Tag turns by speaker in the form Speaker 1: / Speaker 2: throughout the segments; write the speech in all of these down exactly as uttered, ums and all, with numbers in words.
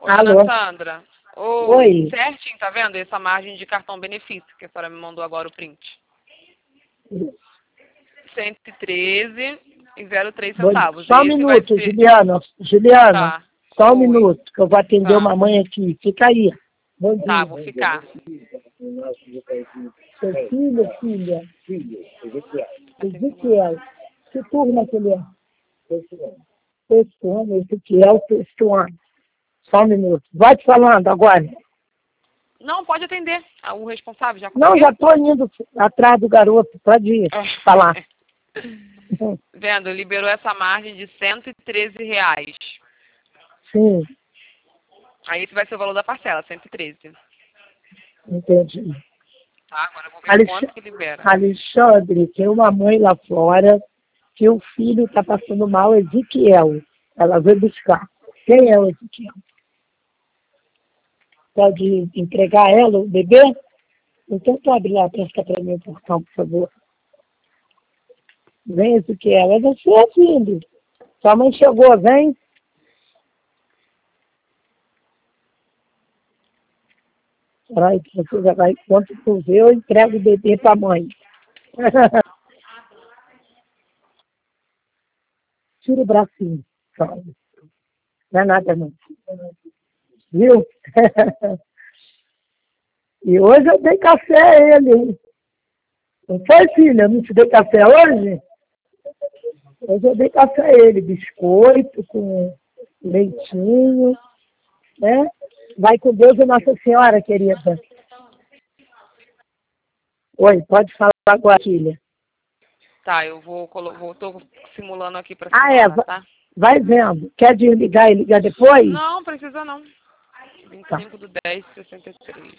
Speaker 1: Ô,
Speaker 2: Alô?
Speaker 1: dona Sandra, ô,
Speaker 2: Oi.
Speaker 1: certinho, tá vendo? Essa margem de cartão benefício que a senhora me mandou agora o print. cento e treze e zero três
Speaker 2: Bom,
Speaker 1: centavos.
Speaker 2: só um
Speaker 1: Esse vai
Speaker 2: minuto,
Speaker 1: ser...
Speaker 2: Juliana. Juliana,
Speaker 1: Tá.
Speaker 2: só um
Speaker 1: Oi.
Speaker 2: minuto, que eu vou atender
Speaker 1: Tá.
Speaker 2: uma mãe aqui. Fica aí. Bom dia.
Speaker 1: Tá, vou ficar.
Speaker 2: Seu filho, filha? Filho, Ezequiel. Que turma que ele é? Sexto ano, Ezequiel, sexto ano. Só um minuto. Vai te falando agora.
Speaker 1: Não, pode atender. Ah, o responsável já
Speaker 2: Não,
Speaker 1: conseguiu?
Speaker 2: já estou indo atrás do garoto. Pode ir falar.
Speaker 1: Vendo, liberou essa margem de cento e treze reais.
Speaker 2: Sim,
Speaker 1: Aí esse vai ser o valor da parcela, cento e treze.
Speaker 2: entendi.
Speaker 1: Tá, agora eu vou ver
Speaker 2: Alex...
Speaker 1: quanto que libera.
Speaker 2: Alexandre, tem uma mãe lá fora que o filho está passando mal, Ezequiel. Ela veio buscar. Quem é o Ezequiel? Pode entregar ela, o bebê? Então tu abre lá, presta para mim o portão, por favor. Vem, Ezequiel. É você, filho. Sua mãe chegou, vem. Peraí, que você já vai, quando tu vê, eu entrego o bebê para a mãe. Tira o bracinho. Não é nada, não. Viu? E hoje eu dei café a ele, hein? Não foi, filha? Eu não te dei café hoje? Hoje eu dei café a ele. Biscoito com leitinho, né? Vai com Deus e Nossa Senhora, querida. Oi, pode falar agora, filha.
Speaker 1: Tá, eu vou, colo... vou tô simulando aqui pra
Speaker 2: Ah, é.
Speaker 1: simular, tá?
Speaker 2: Vai vendo. Quer desligar e ligar depois?
Speaker 1: Não, precisa não. vinte e cinco do dez de sessenta e três.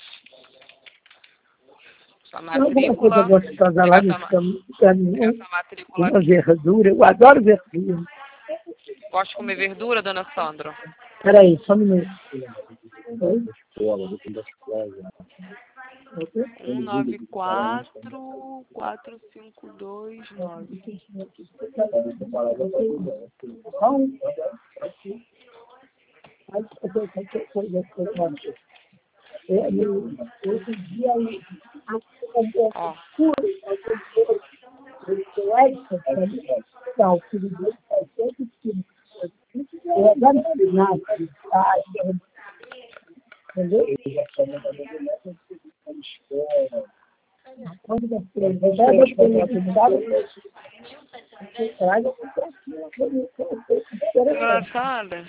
Speaker 1: Essa matrícula.
Speaker 2: Gostosa lá no
Speaker 1: Essa, ma-
Speaker 2: caminhão.
Speaker 1: essa matrícula
Speaker 2: Uma
Speaker 1: aqui.
Speaker 2: verdura. Eu adoro verdura.
Speaker 1: Gosta de comer verdura, dona Sandra?
Speaker 2: Peraí, só um minuto.
Speaker 1: um nove quatro quatro cinco dois nove. Ó. Dona Sandra?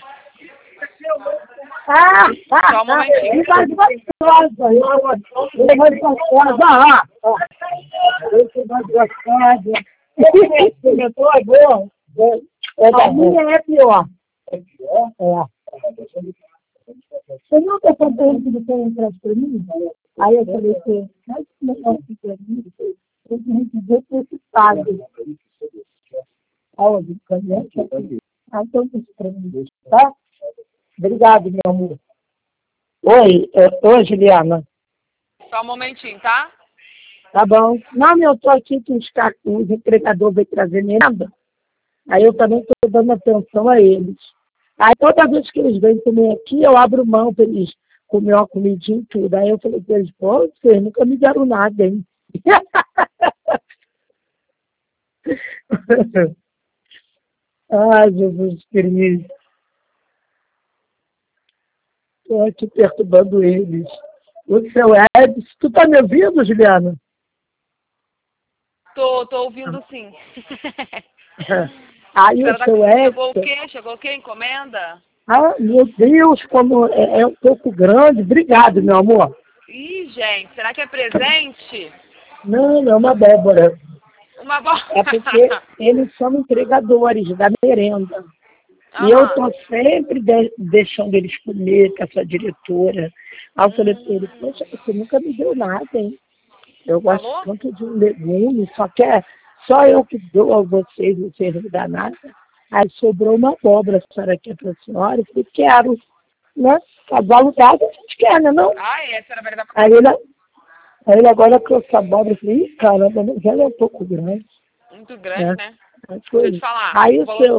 Speaker 2: Ah, ah,
Speaker 1: Só um momentinho.
Speaker 2: ah, gostosa. Eu vou gostosa. Ah, ah. Eu sou mais gostosa. Eu tô agora. A minha é pior. É pior? É. Você nunca falou que você entrasse para mim? Aí eu falei assim, mas que negócio que é isso? Eu tenho que ver que esse pago. Aonde? Ah, então isso para mim, tá? Obrigado, meu amor. Oi, é, oi, Juliana.
Speaker 1: Só um momentinho, tá?
Speaker 2: Tá bom. Não, eu tô aqui com os, ca- os entregadores veio trazer merda. Aí eu também estou dando atenção a eles. Aí toda vez que eles vêm comer aqui, eu abro mão para eles comer uma comidinha e tudo. Aí eu falei para eles, pô, vocês nunca me deram nada, hein? Ai, Jesus Cristo. Estou aqui perturbando eles. O seu Edson, tu tá me ouvindo, Juliana?
Speaker 1: Tô, tô ouvindo sim.
Speaker 2: Aí o
Speaker 1: Tá...
Speaker 2: seu
Speaker 1: Chegou o
Speaker 2: Edson...
Speaker 1: quê? Chegou o quê? Encomenda?
Speaker 2: Ah, meu Deus, como é, é um pouco grande. Obrigado, meu amor.
Speaker 1: Ih, gente, será que é presente?
Speaker 2: Não, não é uma abóbora.
Speaker 1: Uma bola.
Speaker 2: É porque eles são entregadores da merenda.
Speaker 1: Aham.
Speaker 2: E eu estou sempre de, deixando eles comer com essa diretora. Aí eu falei para ele, poxa, você nunca me deu nada, hein? Eu gosto
Speaker 1: Falou?
Speaker 2: tanto de um legume, só que é só eu que dou a vocês, vocês não dão nada. Aí sobrou uma abóbora, a senhora quer para a senhora? Eu falei, quero, né? Cavalo dado a gente quer, né não?
Speaker 1: Ah, é, a senhora vai levar pra...
Speaker 2: Aí ele, aí ele agora trouxe a abóbora, eu falei, ih, caramba, mas ela é um pouco grande.
Speaker 1: Muito grande,
Speaker 2: É.
Speaker 1: né?
Speaker 2: Mas
Speaker 1: Deixa eu
Speaker 2: foi.
Speaker 1: te falar.
Speaker 2: Aí
Speaker 1: o
Speaker 2: o
Speaker 1: valor...
Speaker 2: seu,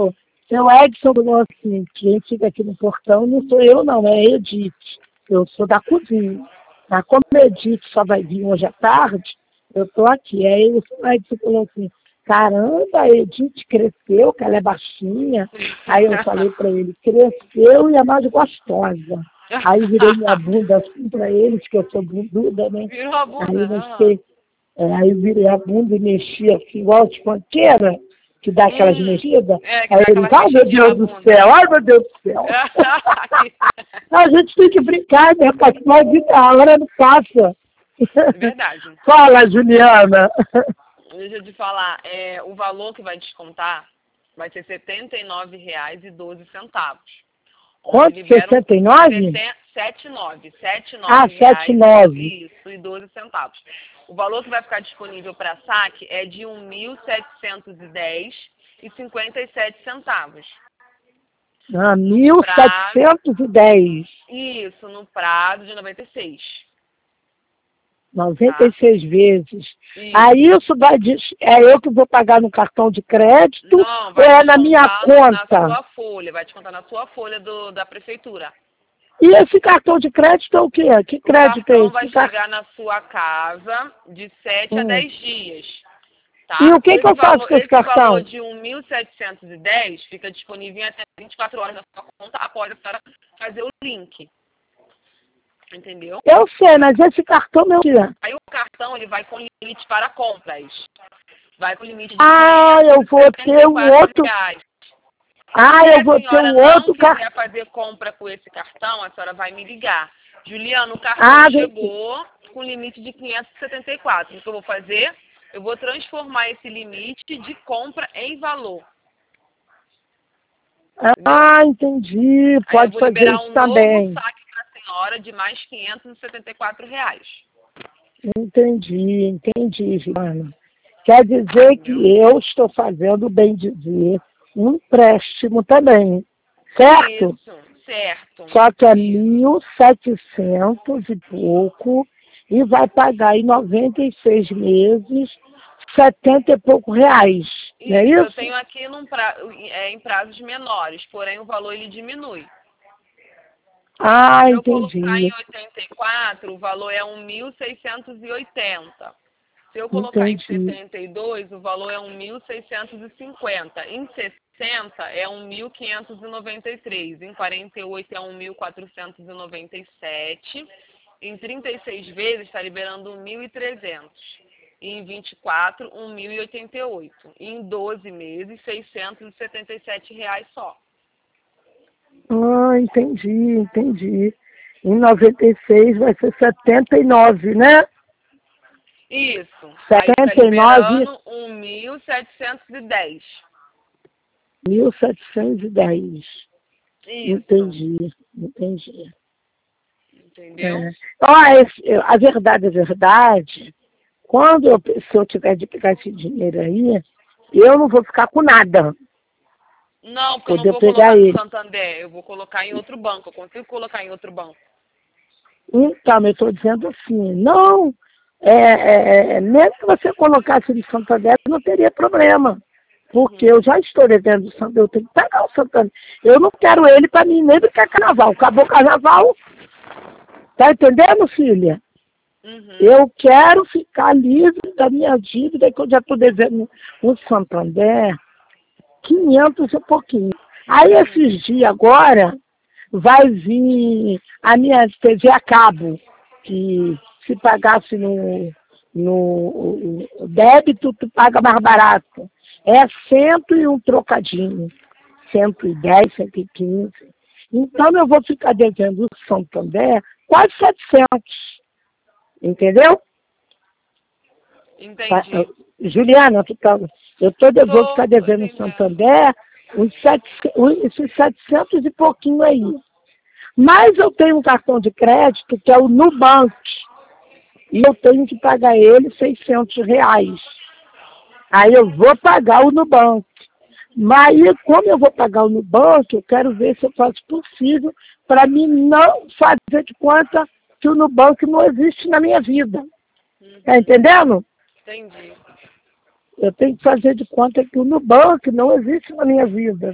Speaker 2: Seu Edson falou assim, quem fica aqui no portão não sou eu não, é a Edith. Eu sou da cozinha. Mas como a Edith só vai vir hoje à tarde, eu estou aqui. Aí o seu Edson falou assim, caramba, a Edith cresceu, que ela é baixinha. Aí eu falei para ele, cresceu e é mais gostosa. Aí eu virei minha bunda assim para eles, que eu sou bunduda, né?
Speaker 1: Virou a bunda.
Speaker 2: Aí eu mexi, é, aí eu virei a bunda e mexi assim, igual de panqueira, que dá aquelas
Speaker 1: hum,
Speaker 2: mexidas.
Speaker 1: É,
Speaker 2: Aí ele, ai meu Deus do céu, ai meu Deus do céu. A gente tem que brincar, né? Porque a vida, a hora não passa.
Speaker 1: Verdade.
Speaker 2: Fala, Juliana.
Speaker 1: Deixa eu te falar, é, o valor que vai descontar vai ser setenta e nove reais e doze centavos.
Speaker 2: Quanto? sessenta e nove?
Speaker 1: setenta e nove. setenta e nove
Speaker 2: Ah, setenta e nove.
Speaker 1: Isso, e doze centavos. O valor que vai ficar disponível para saque é de um mil setecentos e dez reais e cinquenta e sete centavos.
Speaker 2: Ah, mil setecentos e dez.
Speaker 1: Isso, no prazo de noventa e seis.
Speaker 2: noventa e seis
Speaker 1: tá?
Speaker 2: Vezes.
Speaker 1: Isso.
Speaker 2: Aí isso vai, é eu que vou pagar no cartão de crédito
Speaker 1: Não,
Speaker 2: ou
Speaker 1: vai
Speaker 2: é na minha conta?
Speaker 1: Na sua folha, vai descontar na sua folha do, da prefeitura.
Speaker 2: E esse cartão de crédito é o quê? Que crédito é esse?
Speaker 1: O cartão vai chegar na sua casa de sete
Speaker 2: hum.
Speaker 1: a dez dias. Tá?
Speaker 2: E o que,
Speaker 1: esse
Speaker 2: que eu
Speaker 1: valor,
Speaker 2: faço com esse,
Speaker 1: esse
Speaker 2: cartão?
Speaker 1: Esse valor de um mil setecentos e dez fica disponível em até vinte e quatro horas na sua conta após a senhora fazer o link. Entendeu?
Speaker 2: Eu sei, mas esse cartão é o quê?
Speaker 1: Aí o cartão ele vai com limite para compras. Vai com limite de
Speaker 2: Ah, eu vou ter um outro...
Speaker 1: reais.
Speaker 2: Ah, eu vou ter um outro cartão.
Speaker 1: Se a senhora não quiser fazer compra com esse cartão, a senhora vai me ligar. Juliana, o cartão
Speaker 2: ah,
Speaker 1: chegou com limite de quinhentos e setenta e quatro. O que eu vou fazer? Eu vou transformar esse limite de compra em valor.
Speaker 2: Ah, entendi. Pode fazer isso
Speaker 1: um
Speaker 2: também.
Speaker 1: Novo saque para a senhora de mais quinhentos e setenta e quatro reais.
Speaker 2: Entendi, entendi, Juliana. Quer dizer que eu estou fazendo, bem dizer, um empréstimo também, certo?
Speaker 1: Isso, certo.
Speaker 2: Só que é mil e setecentos e pouco e vai pagar em noventa e seis meses, setenta e pouco reais,
Speaker 1: isso,
Speaker 2: não é isso?
Speaker 1: Eu tenho aqui num pra, é, em prazos menores, porém o valor ele diminui.
Speaker 2: Ah,
Speaker 1: Se eu
Speaker 2: entendi.
Speaker 1: colocar em oitenta e quatro, o valor é um mil seiscentos e oitenta. Se eu colocar
Speaker 2: entendi.
Speaker 1: em setenta e dois, o valor é um mil seiscentos e cinquenta. Em sessenta é um mil quinhentos e noventa e três. Em quarenta e oito é um mil quatrocentos e noventa e sete. Em trinta e seis vezes está liberando um mil e trezentos. E em vinte e quatro, um mil e oitenta e oito. E em doze meses, seiscentos e setenta e sete reais só.
Speaker 2: Ah, entendi, entendi. Em noventa e seis vai ser setenta e nove, né?
Speaker 1: Isso.
Speaker 2: setenta e nove.
Speaker 1: Tá um mil setecentos e dez.
Speaker 2: mil setecentos e dez.
Speaker 1: Isso.
Speaker 2: Entendi, entendi.
Speaker 1: Entendeu?
Speaker 2: É. Ó, a verdade é verdade. Quando eu, se eu tiver de pegar esse dinheiro aí, eu não vou ficar com nada.
Speaker 1: Não, porque
Speaker 2: Poder
Speaker 1: eu não vou
Speaker 2: pegar
Speaker 1: colocar
Speaker 2: ele.
Speaker 1: no Santander, eu vou colocar em outro banco, eu consigo colocar em outro banco.
Speaker 2: Então, eu estou dizendo assim, não, é, é, é, mesmo que você colocasse no Santander, não teria problema. Porque uhum. eu já estou devendo o Santander, eu tenho que pegar o Santander. Eu não quero ele para mim nem brincar carnaval. Acabou o carnaval, tá entendendo, filha?
Speaker 1: Uhum.
Speaker 2: Eu quero ficar livre da minha dívida, que eu já estou devendo o Santander quinhentos e pouquinho. Aí esses dias agora vai vir a minha T V a cabo, que se pagasse no, no débito, tu paga mais barato. É cento e um trocadinho, cento e dez, cento e quinze. Então eu vou ficar devendo o Santander quase setecentos. Entendeu?
Speaker 1: Entendi.
Speaker 2: Juliana, tu tá, eu estou devendo, ficar devendo o Santander uns esses setecentos e pouquinho aí. Mas eu tenho um cartão de crédito que é o Nubank. E eu tenho que pagar ele seiscentos reais. Aí eu vou pagar o Nubank. Mas como eu vou pagar o Nubank, eu quero ver se eu faço possível para mim não fazer de conta que o Nubank não existe na minha vida. Uhum. Tá entendendo?
Speaker 1: Entendi.
Speaker 2: Eu tenho que fazer de conta que o Nubank não existe na minha vida.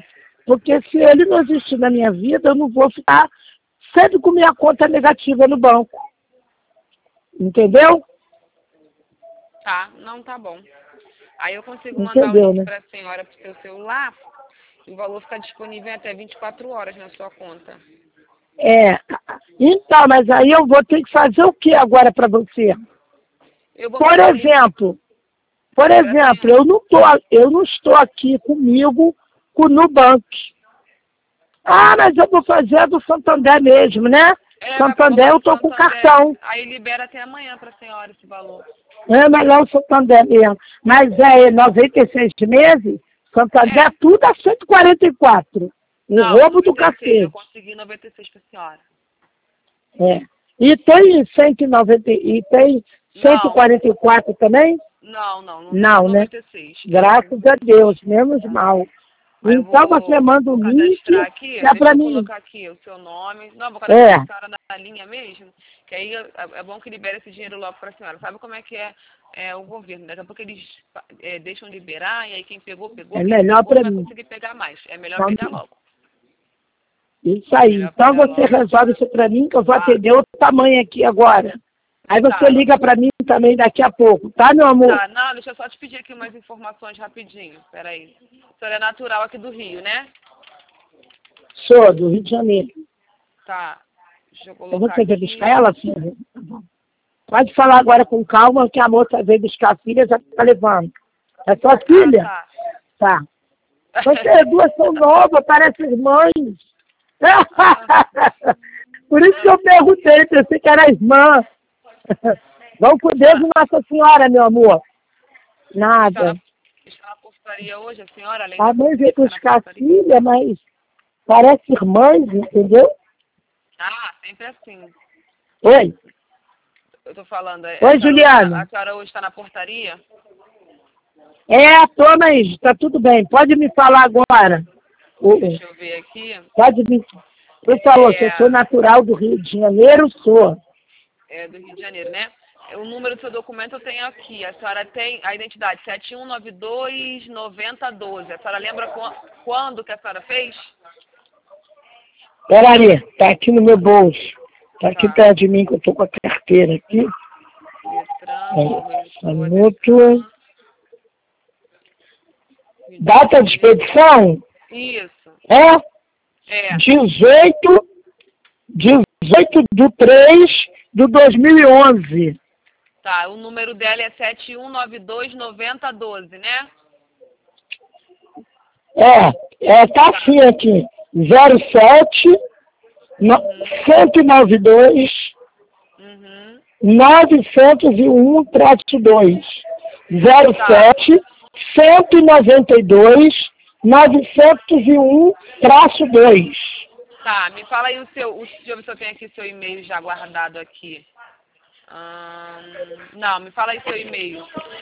Speaker 2: porque se ele não existir na minha vida, eu não vou ficar sempre com minha conta negativa no banco. Entendeu?
Speaker 1: Tá, não tá bom. Aí eu consigo mandar
Speaker 2: Entendeu,
Speaker 1: o link
Speaker 2: né?
Speaker 1: para a senhora pro seu celular e o valor fica disponível em até vinte e quatro horas na sua conta.
Speaker 2: É. Então, mas aí eu vou ter que fazer o que agora para você?
Speaker 1: Eu vou
Speaker 2: Por
Speaker 1: mandar o link
Speaker 2: exemplo, por
Speaker 1: pra
Speaker 2: exemplo,
Speaker 1: senhora.
Speaker 2: eu não tô, eu não estou aqui comigo com o Nubank. Ah, mas eu vou fazer a do Santander mesmo, né?
Speaker 1: É, vai
Speaker 2: Santander
Speaker 1: colocar
Speaker 2: eu
Speaker 1: no
Speaker 2: tô com
Speaker 1: Santander.
Speaker 2: cartão.
Speaker 1: Aí libera até amanhã para a senhora esse valor.
Speaker 2: É melhor o Santander mesmo. Mas é noventa e seis meses, Santander
Speaker 1: É.
Speaker 2: tudo a cento e quarenta e quatro. Um
Speaker 1: Não,
Speaker 2: roubo do
Speaker 1: noventa e seis. Eu
Speaker 2: cacete.
Speaker 1: consegui noventa e seis para a senhora.
Speaker 2: É. E tem cento e noventa e tem cento e quarenta e quatro também?
Speaker 1: Não, não, não,
Speaker 2: Não,
Speaker 1: só
Speaker 2: né?
Speaker 1: noventa e seis.
Speaker 2: Graças a Deus, menos mal.
Speaker 1: Aí eu
Speaker 2: Então você
Speaker 1: vou,
Speaker 2: manda o
Speaker 1: vou
Speaker 2: link,
Speaker 1: cadastrar aqui,
Speaker 2: que é
Speaker 1: deixa
Speaker 2: pra
Speaker 1: eu
Speaker 2: mim.
Speaker 1: colocar aqui o seu nome. Não, vou cadastrar
Speaker 2: É,
Speaker 1: a senhora na linha mesmo, que aí é, é bom que libere esse dinheiro logo para a senhora. Sabe como é que é, é o governo? Daqui a pouco eles é, deixam liberar e aí quem pegou, pegou,
Speaker 2: é
Speaker 1: quem
Speaker 2: melhor
Speaker 1: não pegou
Speaker 2: pra
Speaker 1: não vai
Speaker 2: mim.
Speaker 1: conseguir pegar mais. É melhor
Speaker 2: Então,
Speaker 1: pegar logo.
Speaker 2: isso
Speaker 1: É
Speaker 2: aí.
Speaker 1: melhor
Speaker 2: Então
Speaker 1: pegar
Speaker 2: você
Speaker 1: logo.
Speaker 2: resolve isso pra mim, que eu vou
Speaker 1: Tá,
Speaker 2: atender outro tamanho aqui agora. Aí você
Speaker 1: tá.
Speaker 2: liga pra mim também daqui a pouco, tá, meu amor?
Speaker 1: Tá, não, deixa eu só te pedir aqui umas informações rapidinho. Peraí. A senhora é natural aqui do Rio, né?
Speaker 2: Sou do Rio de Janeiro.
Speaker 1: Tá. Deixa eu
Speaker 2: Eu vou
Speaker 1: colocar
Speaker 2: fazer
Speaker 1: aqui.
Speaker 2: buscar ela, filha? Pode falar agora com calma, que a moça veio buscar a filha, já tá levando. É sua filha?
Speaker 1: Ah,
Speaker 2: Tá. Vocês duas são novas, parecem irmãs. Por isso que eu perguntei, pensei que era irmã. Vamos com Deus e Nossa Senhora, meu amor.
Speaker 1: Está
Speaker 2: Nada.
Speaker 1: na, está na portaria hoje, a senhora, além
Speaker 2: A
Speaker 1: da
Speaker 2: mãe veio
Speaker 1: está na
Speaker 2: buscar a
Speaker 1: portaria?
Speaker 2: filha, mas parece irmãs, entendeu?
Speaker 1: Ah, sempre assim.
Speaker 2: Oi?
Speaker 1: Eu tô falando. é-
Speaker 2: Oi,
Speaker 1: a, senhora hoje
Speaker 2: Juliana.
Speaker 1: tá, a senhora hoje está na portaria?
Speaker 2: É, toma aí, tá tudo bem. Pode me falar agora. O-
Speaker 1: Deixa eu ver aqui.
Speaker 2: Pode me... Ele falou que eu sou
Speaker 1: É,
Speaker 2: natural do Rio de Janeiro, sou.
Speaker 1: é do Rio de Janeiro, né? O número do seu documento eu tenho aqui. A senhora tem a identidade sete um nove dois nove zero um dois. A senhora lembra qu- quando que a senhora fez?
Speaker 2: Peraí, tá aqui no meu bolso. Tá aqui
Speaker 1: Tá.
Speaker 2: perto de mim, que eu tô com a carteira aqui.
Speaker 1: Detran,
Speaker 2: É,
Speaker 1: corretor,
Speaker 2: minuto.
Speaker 1: Rio de
Speaker 2: Data de
Speaker 1: Janeiro.
Speaker 2: expedição
Speaker 1: Isso.
Speaker 2: é
Speaker 1: É.
Speaker 2: dezoito, dezoito de três de dois mil e onze.
Speaker 1: Tá, o número dela é sete um nove dois nove zero um dois, né?
Speaker 2: É, é, tá assim aqui. zero sete, no, cento e noventa e dois,
Speaker 1: Uhum.
Speaker 2: novecentos e um traço dois. zero sete, cento e noventa e dois, novecentos e um traço dois.
Speaker 1: Tá, me fala aí o seu. O, deixa eu ver se eu tenho aqui seu e-mail já guardado aqui. Hum, não, me fala aí seu e-mail.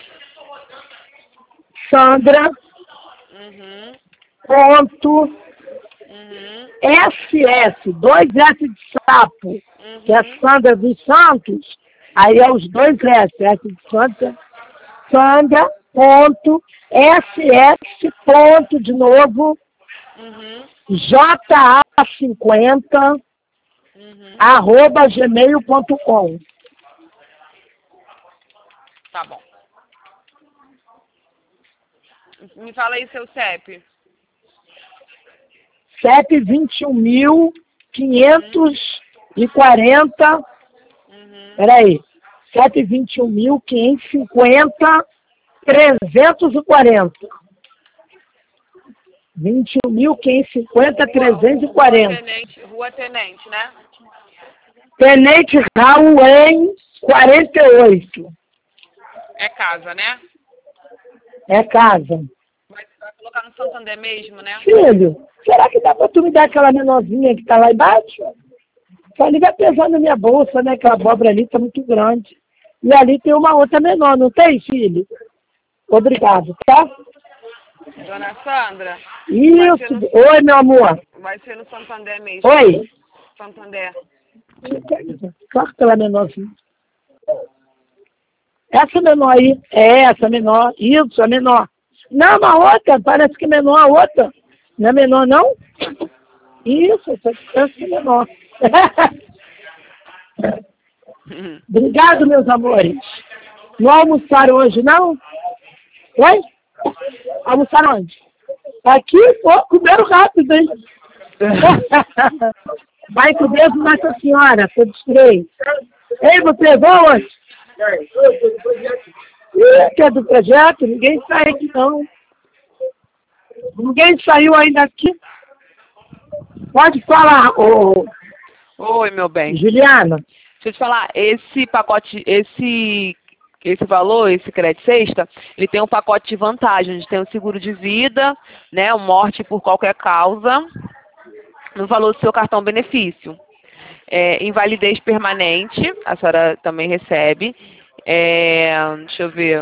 Speaker 2: Sandra,
Speaker 1: Uhum.
Speaker 2: ponto,
Speaker 1: Uhum.
Speaker 2: S S, dois S de sapo, que é
Speaker 1: Uhum.
Speaker 2: Sandra dos Santos, aí é os dois S, S de Sandra, Sandra, ponto, S S, ponto, de novo,
Speaker 1: Uhum.
Speaker 2: J A cinquenta,
Speaker 1: Uhum.
Speaker 2: arroba gmail ponto com.
Speaker 1: Tá bom. Me fala aí seu C E P.
Speaker 2: C E P vinte e um mil quinhentos e quarenta,
Speaker 1: Uhum.
Speaker 2: peraí, C E P vinte e um mil quinhentos e cinquenta, trezentos e quarenta. vinte e um mil quinhentos e cinquenta, trezentos e
Speaker 1: Rua,
Speaker 2: quarenta.
Speaker 1: Tenente, Rua Tenente, né?
Speaker 2: Tenente Raul em quarenta e oito.
Speaker 1: É casa, né?
Speaker 2: É casa.
Speaker 1: Vai, vai colocar no Santander mesmo, né?
Speaker 2: Filho, será que dá pra tu me dar aquela menorzinha que tá lá embaixo? Só ali vai pesar na minha bolsa, né? Aquela abóbora ali tá muito grande. E ali tem uma outra menor, não tem, filho? Obrigado, tá?
Speaker 1: Dona Sandra,
Speaker 2: Isso.
Speaker 1: no-
Speaker 2: Oi, meu amor.
Speaker 1: vai ser no Santander mesmo.
Speaker 2: Oi.
Speaker 1: Santander.
Speaker 2: Claro que ela é menorzinha. Essa menor aí. É, essa menor. Isso, a menor. Não, uma outra. Parece que é menor a outra. Não é menor, não? Isso, essa distância é menor. Obrigado, meus amores. Não almoçaram hoje, não? Oi? Almoçaram onde? Aqui, pô, comeram rápido, hein? Vai com Deus, Nossa Senhora, todos três. Ei, você vão onde? Ih, que é do projeto? Ninguém sai aqui, não. Ninguém saiu ainda aqui. Pode falar, ô...
Speaker 1: Oi, meu bem.
Speaker 2: Juliana.
Speaker 1: Deixa eu te falar, esse pacote, esse, esse valor, esse crédito sexta, ele tem um pacote de vantagem. A gente tem um seguro de vida, né, um morte por qualquer causa, no valor do seu cartão benefício. É, invalidez permanente, a senhora também recebe. É, deixa eu ver.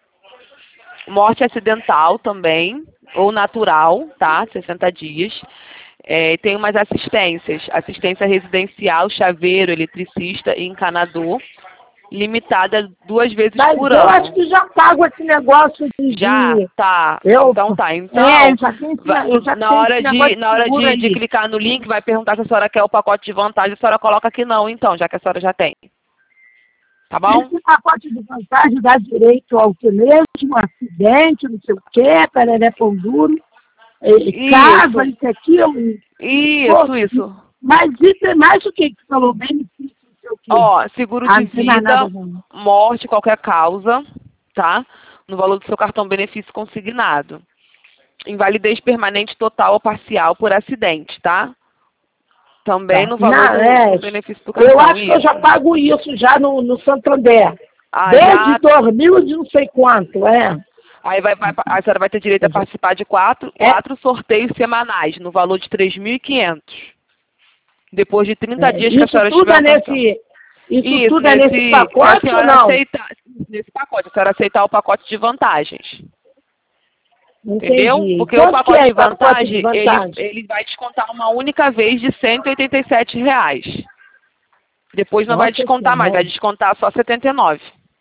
Speaker 1: Morte acidental também, ou natural, tá? sessenta dias. É, tem umas assistências, assistência residencial, chaveiro, eletricista e encanador, limitada duas vezes
Speaker 2: Mas
Speaker 1: por
Speaker 2: eu
Speaker 1: ano.
Speaker 2: acho que já pago esse negócio de...
Speaker 1: Já? Tá.
Speaker 2: Eu...
Speaker 1: Então tá. Então,
Speaker 2: é, já tem,
Speaker 1: vai,
Speaker 2: eu já
Speaker 1: na
Speaker 2: tenho
Speaker 1: hora,
Speaker 2: esse
Speaker 1: de, na hora
Speaker 2: seguro
Speaker 1: de, de
Speaker 2: aí.
Speaker 1: clicar no link, vai perguntar se a senhora quer o pacote de vantagem, a senhora coloca que não, então, já que a senhora já tem. Tá bom?
Speaker 2: Esse pacote de vantagem dá direito ao que mesmo, acidente, não sei o quê, pereré pão duro,
Speaker 1: Isso.
Speaker 2: casa, isso, aquilo.
Speaker 1: Isso,
Speaker 2: Pô,
Speaker 1: isso.
Speaker 2: mas isso é mais o que que você falou? Benefício, não sei o quê.
Speaker 1: Ó, seguro
Speaker 2: Ah,
Speaker 1: de
Speaker 2: não tem mais
Speaker 1: vida,
Speaker 2: nada, não.
Speaker 1: morte, qualquer causa, tá? No valor do seu cartão benefício consignado. Invalidez permanente total ou parcial por acidente, tá? Também
Speaker 2: Tá.
Speaker 1: no valor
Speaker 2: Não,
Speaker 1: do,
Speaker 2: é,
Speaker 1: do benefício do cartão.
Speaker 2: eu acho que eu
Speaker 1: Isso.
Speaker 2: já pago isso já no, no Santander.
Speaker 1: Ah,
Speaker 2: Desde
Speaker 1: já...
Speaker 2: dois mil de não sei quanto, é.
Speaker 1: Aí vai, vai, a senhora vai ter direito a participar de quatro,
Speaker 2: É.
Speaker 1: quatro sorteios semanais, no valor de três mil e quinhentos. Depois de trinta
Speaker 2: É,
Speaker 1: dias que a
Speaker 2: isso
Speaker 1: senhora
Speaker 2: tudo
Speaker 1: estiver
Speaker 2: é
Speaker 1: no cartão.
Speaker 2: nesse, isso,
Speaker 1: Isso,
Speaker 2: tudo é nesse
Speaker 1: se
Speaker 2: pacote
Speaker 1: a
Speaker 2: ou
Speaker 1: senhora
Speaker 2: não?
Speaker 1: aceitar, nesse pacote, a senhora aceitar o pacote de vantagens. Entendeu?
Speaker 2: Entendi.
Speaker 1: Porque
Speaker 2: Quanto
Speaker 1: o pacote,
Speaker 2: que é
Speaker 1: de
Speaker 2: esse pacote
Speaker 1: vantagem,
Speaker 2: de vantagem?
Speaker 1: Ele, ele vai descontar uma única vez de cento e oitenta e sete reais. Depois não vai
Speaker 2: Nossa
Speaker 1: descontar mais,
Speaker 2: Senhora.
Speaker 1: vai descontar só setenta e nove.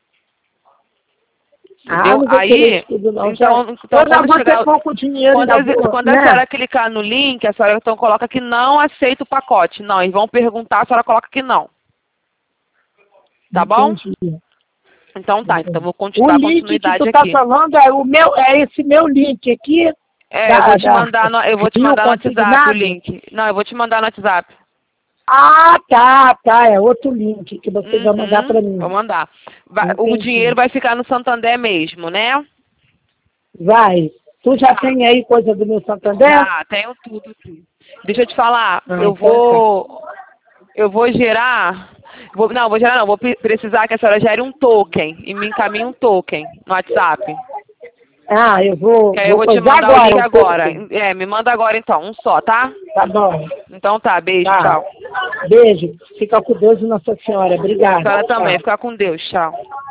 Speaker 2: Ah,
Speaker 1: Entendeu?
Speaker 2: não vou querer
Speaker 1: Aí,
Speaker 2: isso tudo não.
Speaker 1: então,
Speaker 2: Já,
Speaker 1: então
Speaker 2: eu já
Speaker 1: quando
Speaker 2: vou
Speaker 1: chegar,
Speaker 2: ter pouco dinheiro
Speaker 1: quando,
Speaker 2: ainda
Speaker 1: a,
Speaker 2: vou,
Speaker 1: quando a
Speaker 2: né?
Speaker 1: senhora clicar no link, a senhora então coloca que não aceita o pacote. Não, eles vão perguntar, a senhora coloca que não. Tá bom?
Speaker 2: Entendi.
Speaker 1: Então tá, então vou
Speaker 2: O
Speaker 1: continuar a
Speaker 2: link que
Speaker 1: continuidade
Speaker 2: tu tá
Speaker 1: aqui.
Speaker 2: falando é o meu, é esse meu link aqui.
Speaker 1: É,
Speaker 2: da,
Speaker 1: eu vou te
Speaker 2: da,
Speaker 1: mandar no, eu vou te
Speaker 2: Rio
Speaker 1: mandar no WhatsApp o
Speaker 2: Consignado?
Speaker 1: link. Não, eu vou te mandar no WhatsApp.
Speaker 2: Ah, tá, tá. É outro link que você vai mandar
Speaker 1: Uhum,
Speaker 2: para mim.
Speaker 1: vou mandar. Vai- o
Speaker 2: Entendi.
Speaker 1: dinheiro vai ficar no Santander mesmo, né?
Speaker 2: Vai. Tu já tem aí coisa do meu Santander?
Speaker 1: Já, tenho tudo aqui. Deixa eu te falar,
Speaker 2: Ah,
Speaker 1: eu
Speaker 2: então
Speaker 1: vou. Eu vou gerar. Vou, não, vou gerar não, vou pre- precisar que a senhora gere um token e me encaminhe um token no WhatsApp.
Speaker 2: Ah, eu vou,
Speaker 1: Que aí eu
Speaker 2: vou
Speaker 1: vou te
Speaker 2: coisar
Speaker 1: mandar o link
Speaker 2: agora. Um
Speaker 1: agora.
Speaker 2: pouco.
Speaker 1: É, me manda agora então, um só, tá?
Speaker 2: Tá bom.
Speaker 1: Então tá, beijo,
Speaker 2: Tá.
Speaker 1: tchau.
Speaker 2: Beijo. Fica com Deus e Nossa Senhora.
Speaker 1: A
Speaker 2: Obrigada.
Speaker 1: senhora também,
Speaker 2: Tchau.
Speaker 1: fica com Deus, tchau.